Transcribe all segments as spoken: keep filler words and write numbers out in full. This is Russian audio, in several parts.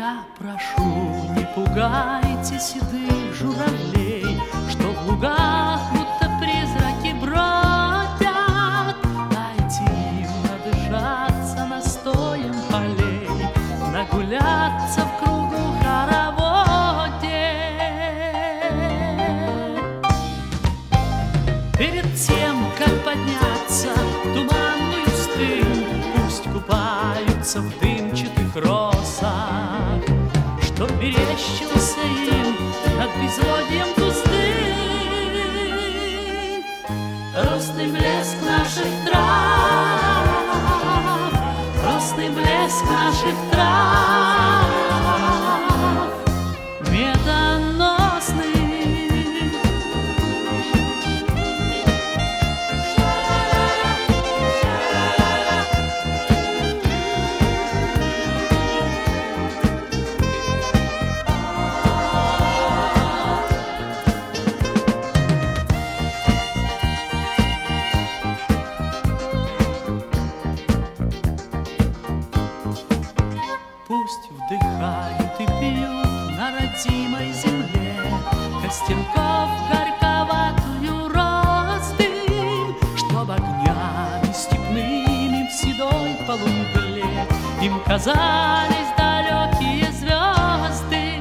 Я прошу, не пугайте седых журавлей, что в лугах будто призраки бродят. Дайте им надышаться настоем полей, нагуляться в кругу хороводе. Перед тем, как подняться в туманную стынь, пусть купаются в дымчатых росах, что мерещился им над безводьем пустынь. Росный блеск наших трав, росный блеск наших трав, медоносный. Пусть вдыхают и пьют на родимой земле Костерков горьковатую ростынь, чтоб огнями степными в седой полумгле им казались далекие звезды.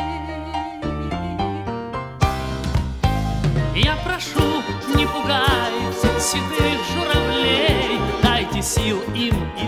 Я прошу, не пугайте седых журавлей, дайте сил им и